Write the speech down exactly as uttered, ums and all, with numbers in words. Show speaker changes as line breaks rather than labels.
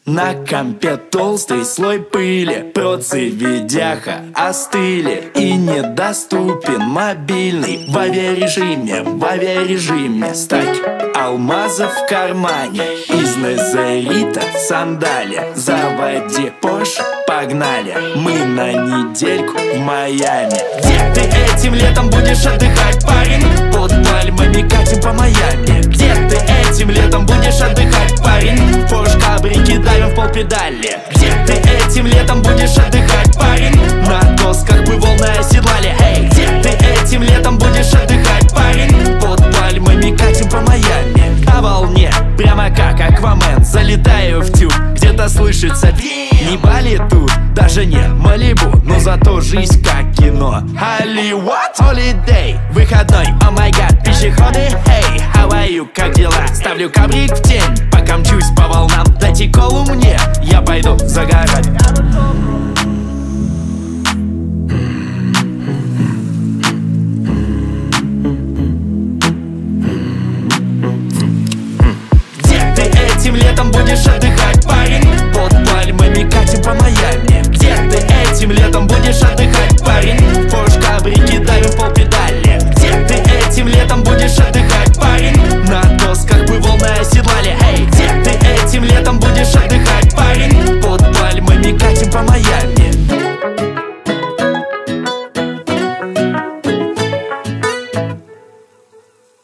На компе толстый слой пыли, процы видяха остыли, и недоступен мобильный в авиарежиме, в авиарежиме. Стаки алмазов в кармане, из незерита сандали. Заводи Порш, погнали, мы на недельку в Майами. Где ты этим летом будешь отдыхать, парень? Под пальмами катим по Майами. Где ты этим летом будешь отдыхать, парень? В Порш кабрике давим в полпедали. Где ты этим летом будешь отдыхать, парень? На досках мы волны оседлали. Эй, где ты этим летом будешь отдыхать, парень? Под пальмами катим по Майами. На волне, прямо как Аквамен, залетаю в тюб, где-то слышится не Бали тут, даже не Малибу, но зато жизнь как кино. Hollywood, holiday, выходной, о май гад, пешеходы, hey, how are you, как дела? Ставлю кабрик в тень, пока мчусь по волнам, дайте колу мне, я пойду загорать.